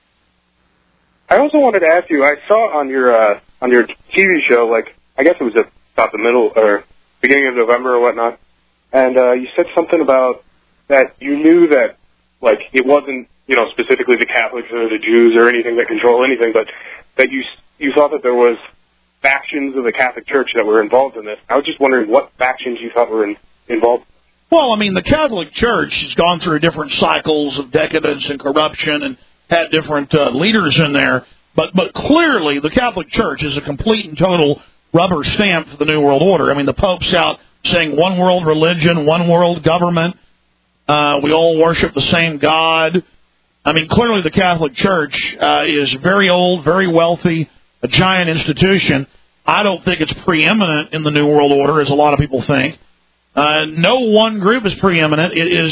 I also wanted to ask you, I saw on your TV show, like, I guess it was about the middle or beginning of November or whatnot, and you said something about that you knew that, like, it wasn't, specifically the Catholics or the Jews or anything that control anything, but that you thought that there was factions of the Catholic Church that were involved in this. I was just wondering what factions you thought were involved. Well, I mean, the Catholic Church has gone through different cycles of decadence and corruption and had different leaders in there, but clearly the Catholic Church is a complete and total rubber stamp for the New World Order. I mean, the Pope's out saying one world religion, one world government, we all worship the same God. I mean, clearly the Catholic Church is very old, very wealthy, a giant institution. I don't think it's preeminent in the New World Order, as a lot of people think. No one group is preeminent.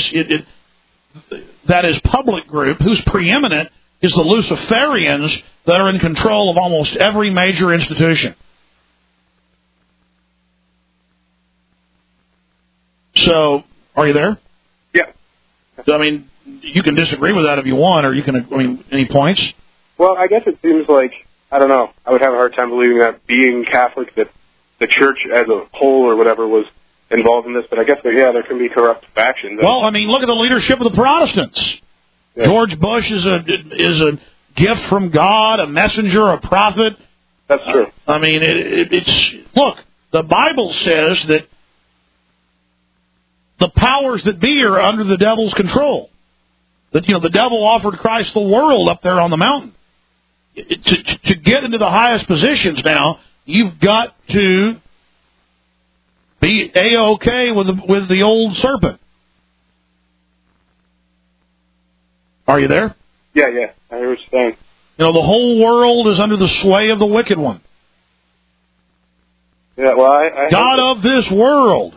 That is public group. Who's preeminent is the Luciferians that are in control of almost every major institution. So, are you there? Yeah. I mean, you can disagree with that if you want, or you can, any points? Well, I guess it seems like, I don't know, I would have a hard time believing that being Catholic, that the church as a whole or whatever was involved in this, but I guess, there can be corrupt factions. Well, I mean, look at the leadership of the Protestants. Yeah. George Bush is a gift from God, a messenger, a prophet. That's true. I mean, it's look, the Bible says that the powers that be are under the devil's control. That, the devil offered Christ the world up there on the mountain. To get into the highest positions now, you've got to be A-OK with the old serpent. Are you there? Yeah, I hear what you're saying. The whole world is under the sway of the wicked one. Yeah, well, I God of this world.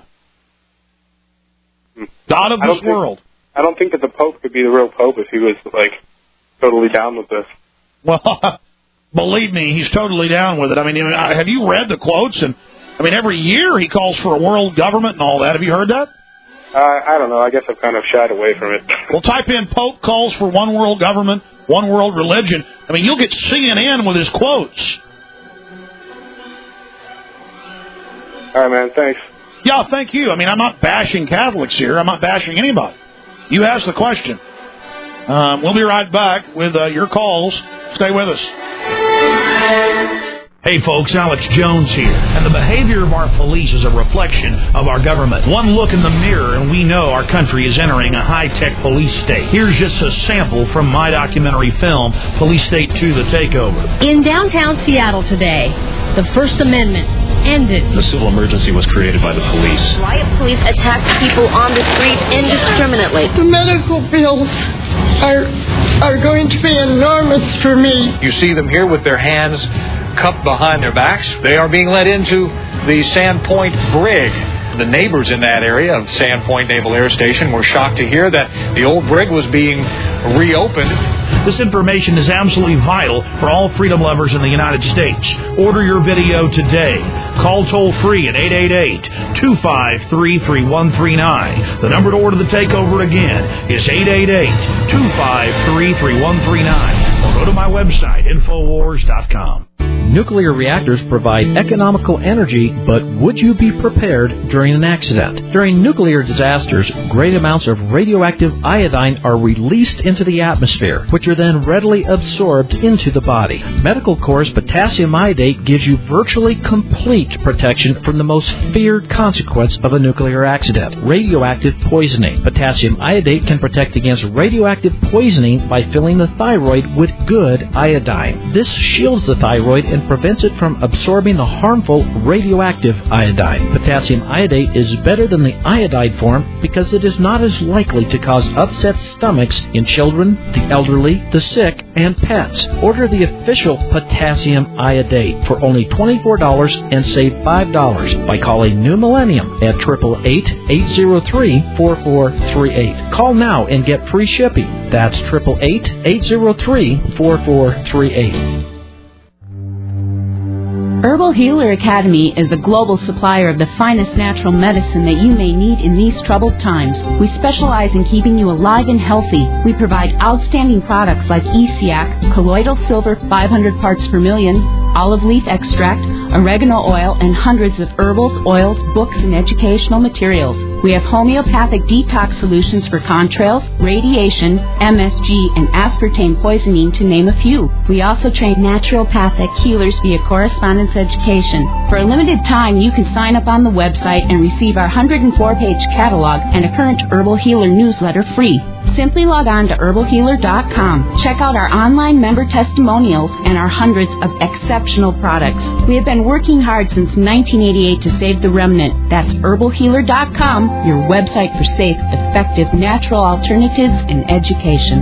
God of this world. I don't think that the Pope could be the real Pope if he was, totally down with this. Well, believe me, he's totally down with it. I mean, have you read the quotes? And every year he calls for a world government and all that. Have you heard that? I don't know. I guess I've kind of shied away from it. Well, type in Pope calls for one world government, one world religion. You'll get CNN with his quotes. All right, man. Thanks. Yeah, thank you. I'm not bashing Catholics here. I'm not bashing anybody. You asked the question. We'll be right back with your calls. Stay with us. Hey folks, Alex Jones here, and the behavior of our police is a reflection of our government. One look in the mirror and we know our country is entering a high-tech police state. Here's just a sample from my documentary film, Police State 2: The Takeover. In downtown Seattle today, the First Amendment ended. The civil emergency was created by the police. Riot police attacked people on the street indiscriminately. The medical bills are going to be enormous for me. You see them here with their hands cupped behind their backs. They are being led into the Sandpoint Brig. The neighbors in that area of Sandpoint Naval Air Station were shocked to hear that the old brig was being reopened. This information is absolutely vital for all freedom lovers in the United States. Order your video today. Call toll-free at 888-253-3139. The number to order the takeover again is 888-253-3139. Or go to my website, Infowars.com. Nuclear reactors provide economical energy, but would you be prepared during an accident? During nuclear disasters, great amounts of radioactive iodine are released into the atmosphere, which are then readily absorbed into the body. Medical Corps' potassium iodate gives you virtually complete protection from the most feared consequence of a nuclear accident, radioactive poisoning. Potassium iodate can protect against radioactive poisoning by filling the thyroid with good iodine. This shields the thyroid and prevents it from absorbing the harmful radioactive iodine. Potassium iodate is better than the iodide form because it is not as likely to cause upset stomachs in children, the elderly, the sick, and pets. Order the official potassium iodate for only $24 and save $5 by calling New Millennium at 888-803-4438. Call now and get free shipping. That's 888-803-4438. Herbal Healer Academy is a global supplier of the finest natural medicine that you may need in these troubled times. We specialize in keeping you alive and healthy. We provide outstanding products like ESIAC, colloidal silver 500 parts per million, olive leaf extract, oregano oil, and hundreds of herbals, oils, books, and educational materials. We have homeopathic detox solutions for contrails, radiation, MSG, and aspartame poisoning, to name a few. We also train naturopathic healers via correspondence education. For a limited time, you can sign up on the website and receive our 104-page catalog and a current Herbal Healer newsletter free. Simply log on to herbalhealer.com. Check out our online member testimonials and our hundreds of exceptional products. We have been working hard since 1988 to save the remnant. That's herbalhealer.com, your website for safe, effective, natural alternatives in education.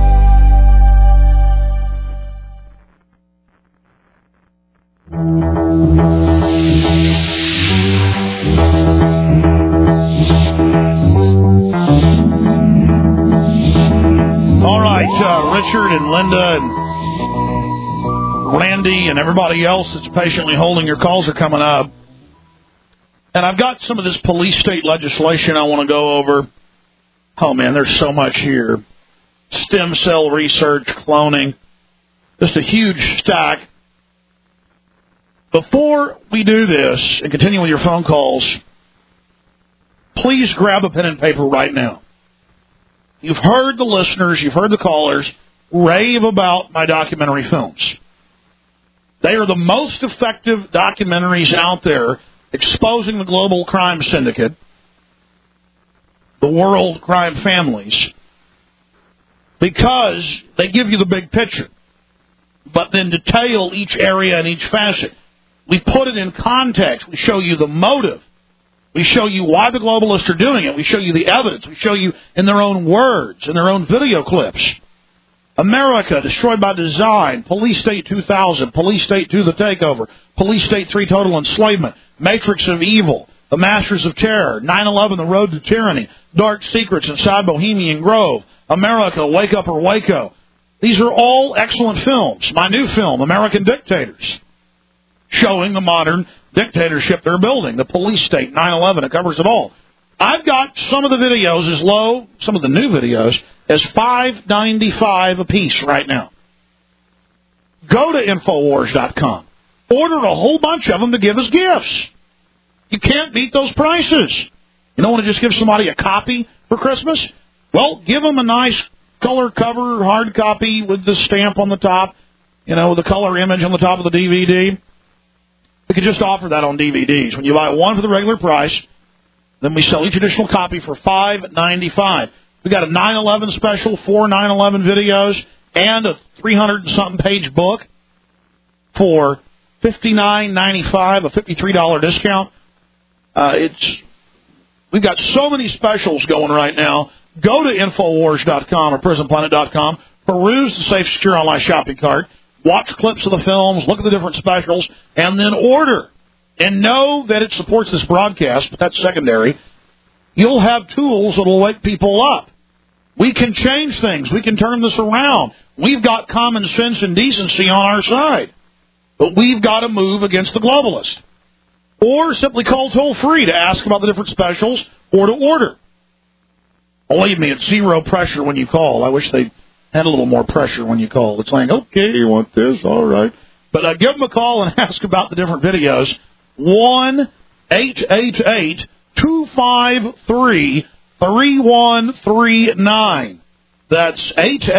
All right, Richard and Linda and Randy and everybody else that's patiently holding your calls are coming up. And I've got some of this police state legislation I want to go over. Oh, man, there's so much here. Stem cell research, cloning, just a huge stack. Before we do this and continue with your phone calls, please grab a pen and paper right now. You've heard the listeners, you've heard the callers rave about my documentary films. They are the most effective documentaries out there exposing the global crime syndicate, the world crime families, because they give you the big picture, but then detail each area and each facet. We put it in context. We show you the motive. We show you why the globalists are doing it. We show you the evidence. We show you in their own words, in their own video clips. America, destroyed by design, Police State 2000, Police State 2, The Takeover, Police State 3, Total Enslavement, Matrix of Evil, The Masters of Terror, 9/11, The Road to Tyranny, Dark Secrets Inside Bohemian Grove, America, Wake Up or Waco. These are all excellent films. My new film, American Dictators, showing the modern dictatorship they're building, the police state, 9/11. It covers it all. I've got some of the videos as low, some of the new videos, as $5.95 a piece right now. Go to Infowars.com. Order a whole bunch of them to give as gifts. You can't beat those prices. You don't want to just give somebody a copy for Christmas? Well, give them a nice color cover, hard copy with the stamp on the top, the color image on the top of the DVD. We could just offer that on DVDs. When you buy one for the regular price, then we sell each additional copy for $5.95. We got a 9/11 special, 4 9/11 videos, and a 300-something page book for $59.95, a $53 discount. We've got so many specials going right now. Go to Infowars.com or PrisonPlanet.com. Peruse the safe, secure online shopping cart. Watch clips of the films. Look at the different specials. And then order. And know that it supports this broadcast, but that's secondary. You'll have tools that will wake people up. We can change things. We can turn this around. We've got common sense and decency on our side. But we've got to move against the globalists. Or simply call toll-free to ask about the different specials or to order. Believe me, it's zero pressure when you call. I wish they had a little more pressure when you call. It's like, okay, you want this? All right. But give them a call and ask about the different videos. 1-888-253-3139. That's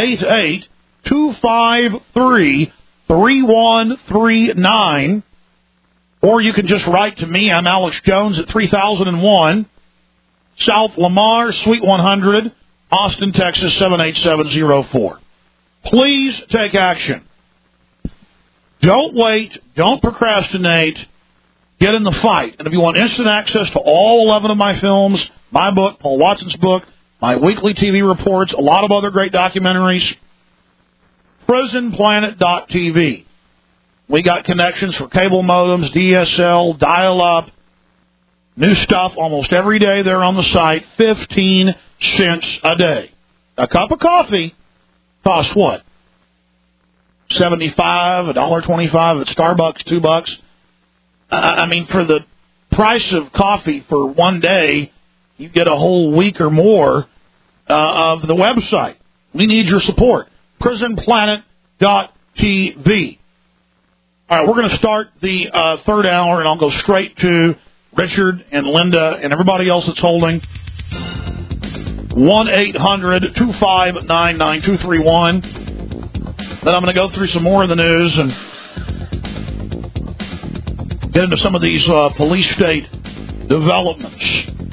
888-253-3139. Or you can just write to me. I'm Alex Jones at 3001 South Lamar, Suite 100, Austin, Texas, 78704. Please take action. Don't wait. Don't procrastinate. Get in the fight. And if you want instant access to all 11 of my films, my book, Paul Watson's book, my weekly TV reports, a lot of other great documentaries, PrisonPlanet.tv. We got connections for cable modems, DSL, dial-up, new stuff almost every day there on the site, 15 cents a day. A cup of coffee costs what? $75, $1.25 at Starbucks, $2. I mean, for the price of coffee for one day, you get a whole week or more of the website. We need your support. PrisonPlanet.tv. All right, we're going to start the third hour, and I'll go straight to Richard and Linda and everybody else that's holding. 1-800-259-9231. Then I'm going to go through some more of the news and get into some of these police state developments.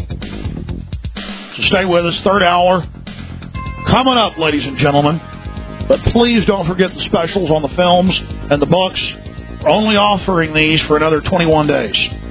So stay with us. Third hour coming up, ladies and gentlemen. But please don't forget the specials on the films and the books. We're only offering these for another 21 days.